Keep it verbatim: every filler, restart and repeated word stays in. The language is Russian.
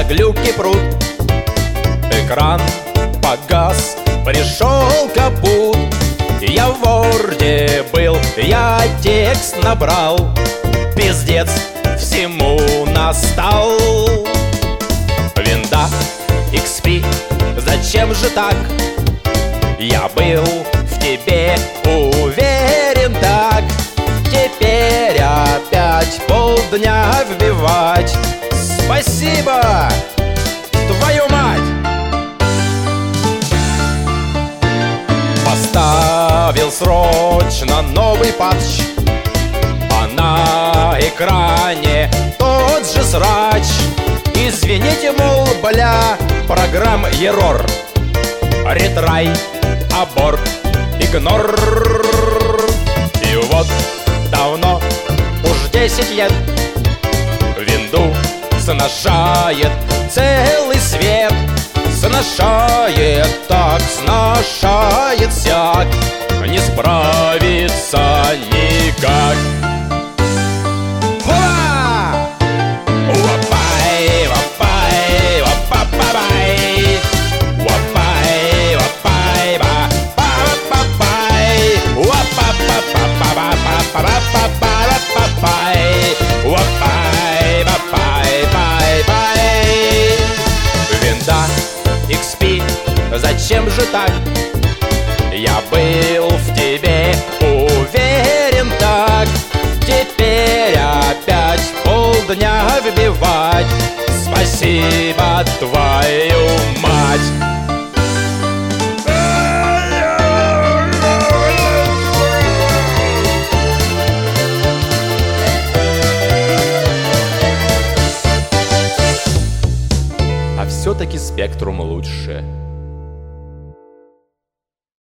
глюки прут. Экран погас, пришел капут. Я в ворде был, я текст набрал. Пиздец всему настал. Винда икс пи, зачем же так? Я был в тебе уверен так. Теперь опять полдня вбивать. Спасибо, твою мать! Поставил срочно новый патч, а на экране тот же срач. Извините, мол, бля, программ ерор. Ретрай, аборт, игнор. И вот давно, уж десять лет, винду сношает целый свет. Сношает так, сношает сяк, не справится никак. Винда икс пи, зачем же так? Я был в тебе уверен так. Теперь опять полдня вбивать. Спасибо, твою мать! А все-таки Спектрум лучше.